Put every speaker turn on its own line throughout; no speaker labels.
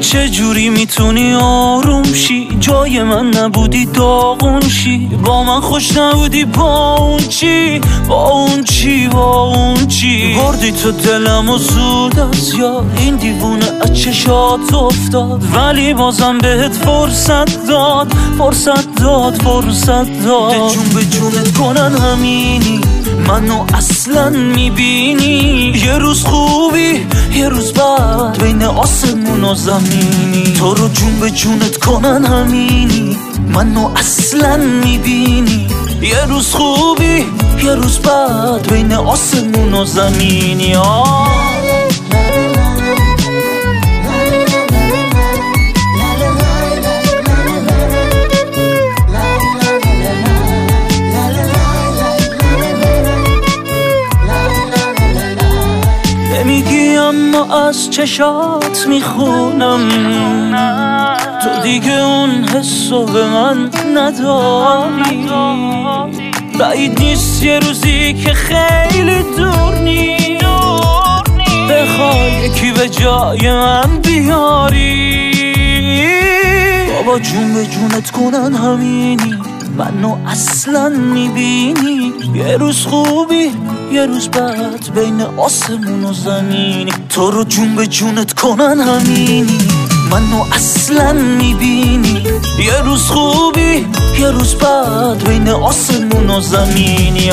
چجوری میتونی آروم شی؟ جای من نبودی داغون شی، با من خوش نبودی با اون چی؟ با اون چی؟ با اون چی؟ بردی تو دلم و زود از یاد، این دیوونه از چشات افتاد، ولی بازم بهت فرصت داد، فرصت داد، فرصت داد. جون به جونت کنن همینی، منو اصلا میبینی؟ یه روز خوبی یه روز بعد، بین آسمون و زمینی. تو رو جون به جونت کنن همینی، منو اصلا میبینی؟ یه روز خوبی یه روز بعد، بین آسمون و زمینی. نمیگی اما از چشات میخونم، تو دیگه اون حسو به من نداری. بعید نیست یه روزی که خیلی دور نی، بخوای یکی به جای من بیاری. بابا جون به جونت کنن همینی، منو اصلا میبینی؟ یه روز خوبی یه روز بعد، بین آسمون و زمینی. تو رو جون به جونت کنن همینی، منو اصلا میبینی؟ یه روز خوبی یه روز بعد، بین آسمون و زمینی.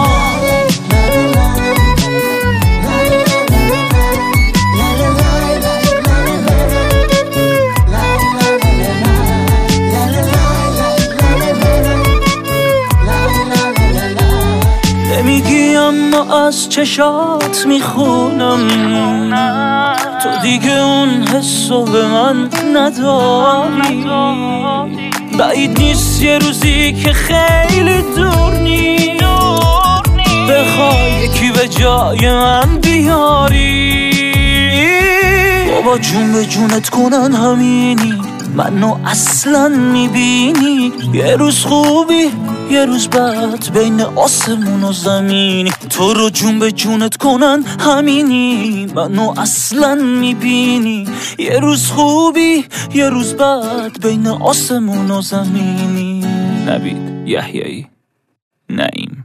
نمیگی اما از چشات میخونم، تو دیگه اون حسو به من نداری. بعید نیست یه روزی که خیلی دور نی، بخوای یکی به جای من بیاری. بابا جون به جونت کنن همینی، منو اصلا میبینی؟ یه روز خوبی یه روز بعد، بین آسمون و زمینی. تو رو جون به جونت کنن همینی، منو اصلا میبینی؟ یه روز خوبی یه روز بعد، بین آسمون و زمینی. نوید یحیایی، نعیم.